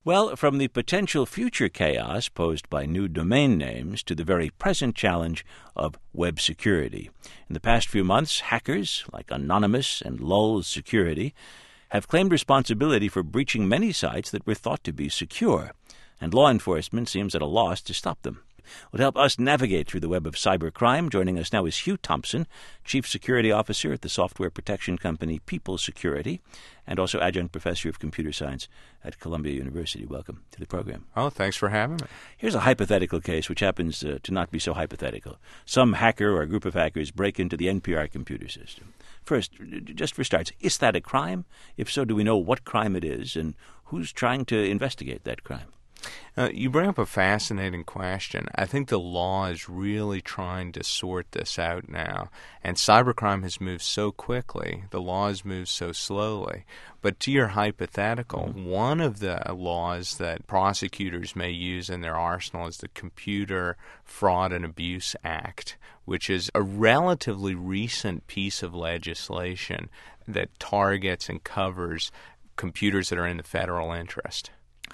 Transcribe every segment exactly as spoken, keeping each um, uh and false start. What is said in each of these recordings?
Well, from the potential future chaos posed by new domain names to the very present challenge of web security. In the past few months, hackers like Anonymous and Lulz Security have claimed responsibility for breaching many sites that were thought to be secure, and law enforcement seems at a loss to stop them. Well, to help us navigate through the web of cybercrime, joining us now is Hugh Thompson, Chief Security Officer at the software protection company People Security, and also Adjunct Professor of Computer Science at Columbia University. Welcome to the program. Oh, thanks for having me. Here's a hypothetical case which happens uh, to not be so hypothetical. Some hacker or a group of hackers break into the N P R computer system. First, just for starts, is that a crime? If so, do we know what crime it is, and who's trying to investigate that crime? Uh, you bring up a fascinating question. I think the law is really trying to sort this out now, and cybercrime has moved so quickly. The law has moved so slowly. But to your hypothetical, mm-hmm. one of the laws that prosecutors may use in their arsenal is the Computer Fraud and Abuse Act, which is a relatively recent piece of legislation that targets and covers computers that are in the federal interest.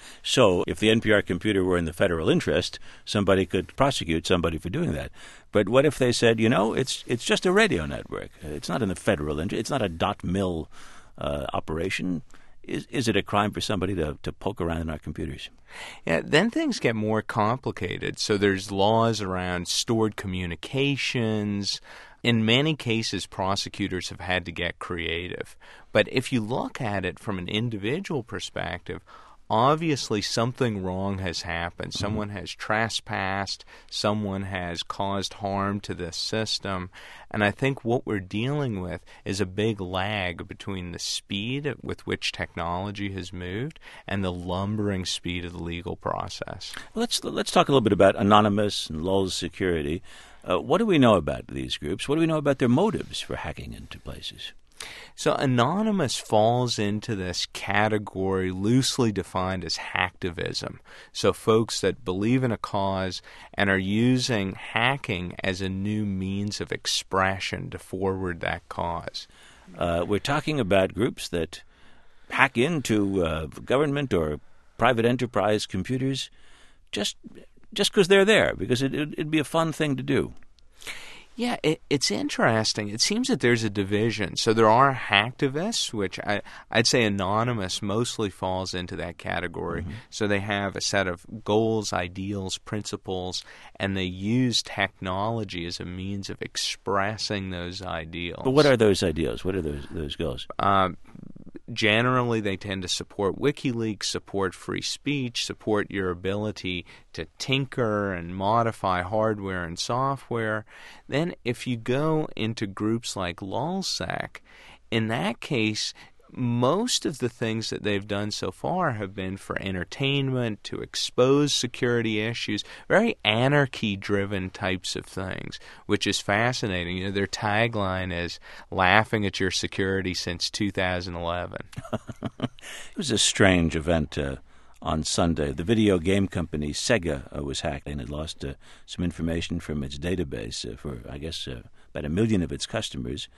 So if the N P R computer were in the federal interest, somebody could prosecute somebody for doing that. But what if they said, you know, it's it's just a radio network. It's not in the federal interest. It's not a dot mil uh, operation. Is is it a crime for somebody to, to poke around in our computers? Yeah, then things get more complicated. So there's laws around stored communications. In many cases, prosecutors have had to get creative. But if you look at it from an individual perspective, obviously something wrong has happened. Someone has trespassed. Someone has caused harm to the system. And I think what we're dealing with is a big lag between the speed with which technology has moved and the lumbering speed of the legal process. Well, let's let's talk a little bit about Anonymous and Lulz Security. Uh, what do we know about these groups? What do we know about their motives for hacking into places? So Anonymous falls into this category loosely defined as hacktivism. So folks that believe in a cause and are using hacking as a new means of expression to forward that cause. Uh, we're talking about groups that hack into uh, government or private enterprise computers just just because they're there, because it, it, it'd be a fun thing to do. Yeah, it, it's interesting. It seems that there's a division. So there are hacktivists, which I, I'd say Anonymous mostly falls into that category. Mm-hmm. So they have a set of goals, ideals, principles, and they use technology as a means of expressing those ideals. But what are those ideals? What are those those goals? Um, Generally, they tend to support WikiLeaks, support free speech, support your ability to tinker and modify hardware and software. Then if you go into groups like LulzSec, in that case, most of the things that they've done so far have been for entertainment, to expose security issues, very anarchy-driven types of things, which is fascinating. You know, their tagline is "laughing at your security since two thousand eleven." It was a strange event uh, on Sunday. The video game company Sega uh, was hacked, and it lost uh, some information from its database uh, for, I guess, uh, about a million of its customers.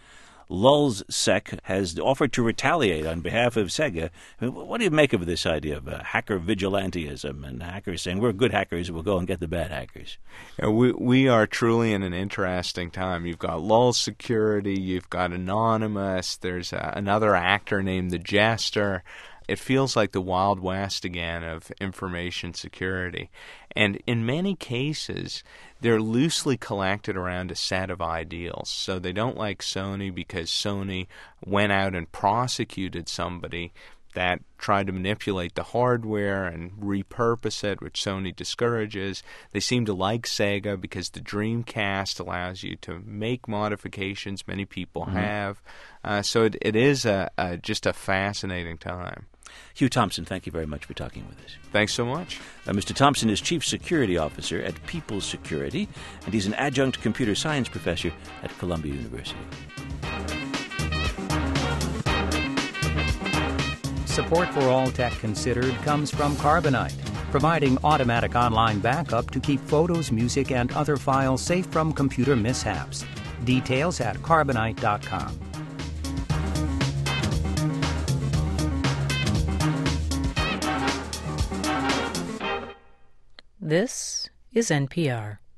LulzSec has offered to retaliate on behalf of Sega. I mean, what do you make of this idea of uh, hacker vigilantism and hackers saying we're good hackers, we'll go and get the bad hackers? Yeah, we we are truly in an interesting time. You've got Lulz Security, you've got Anonymous, there's uh, another actor named the Jester. It feels like the Wild West again of information security. And in many cases, they're loosely collected around a set of ideals. So they don't like Sony because Sony went out and prosecuted somebody that tried to manipulate the hardware and repurpose it, which Sony discourages. They seem to like Sega because the Dreamcast allows you to make modifications many people mm-hmm. have. Uh, so it, it is a, a, just a fascinating time. Hugh Thompson, thank you very much for talking with us. Thanks so much. Uh, Mister Thompson is Chief Security Officer at People Security, and he's an adjunct computer science professor at Columbia University. Support for All Tech Considered comes from Carbonite, providing automatic online backup to keep photos, music, and other files safe from computer mishaps. Details at carbonite dot com. This is N P R.